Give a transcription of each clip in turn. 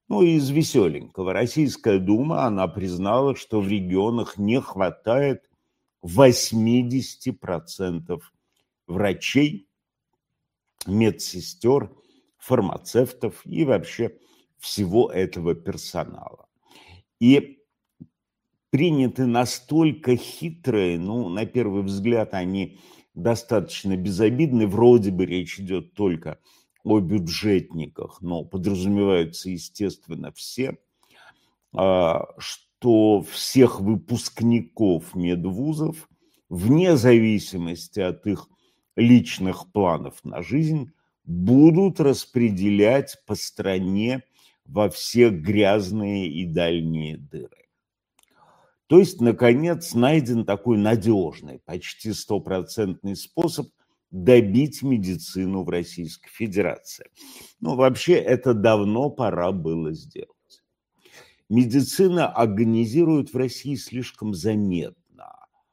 Ну, и из веселенького. Российская Дума, она признала, что в регионах не хватает 80% врачей, медсестер, фармацевтов и вообще всего этого персонала. И приняты настолько хитрые, ну, на первый взгляд, они достаточно безобидны. Вроде бы речь идет только о бюджетниках, но подразумеваются, естественно, все, что всех выпускников медвузов, вне зависимости от их личных планов на жизнь, будут распределять по стране во все грязные и дальние дыры. То есть, наконец, найден такой надежный, почти стопроцентный способ добить медицину в Российской Федерации. Ну, вообще, это давно пора было сделать. Медицина агонизирует в России слишком заметно,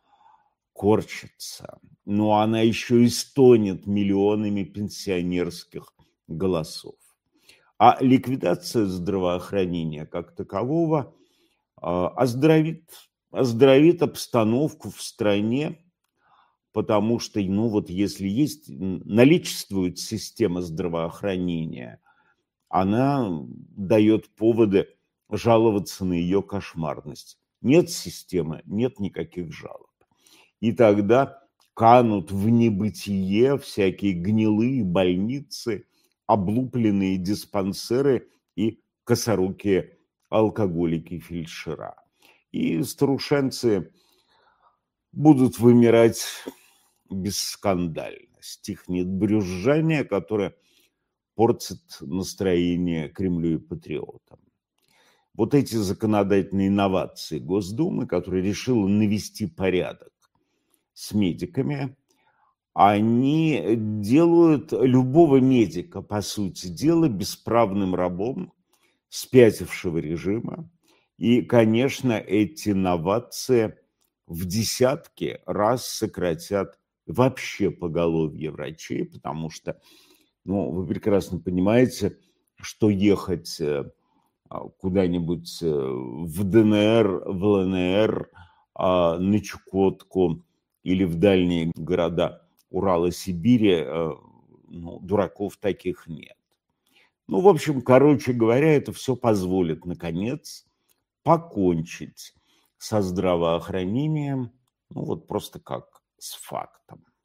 корчится. Но она еще и стонет миллионами пенсионерских голосов. А ликвидация здравоохранения как такового оздоровит обстановку в стране, потому что, ну вот если наличествует система здравоохранения, она дает поводы жаловаться на ее кошмарность. Нет системы, нет никаких жалоб. И тогда канут в небытие всякие гнилые больницы, облупленные диспансеры и косорукие алкоголики-фельдшера. И старушенцы будут вымирать бесскандально. Стихнет брюзжание, которое портит настроение Кремлю и патриотам. Вот эти законодательные инновации Госдумы, которая решила навести порядок с медиками, они делают любого медика, по сути дела, бесправным рабом спятившего режима. И, конечно, эти новации в десятки раз сократят вообще поголовье врачей, потому что, ну, вы прекрасно понимаете, что ехать куда-нибудь в ДНР, в ЛНР, на Чукотку или в дальние города Урала, Сибири, ну, дураков таких нет. Ну, в общем, короче говоря, это все позволит, наконец, покончить со здравоохранением, ну, вот просто как с фактом.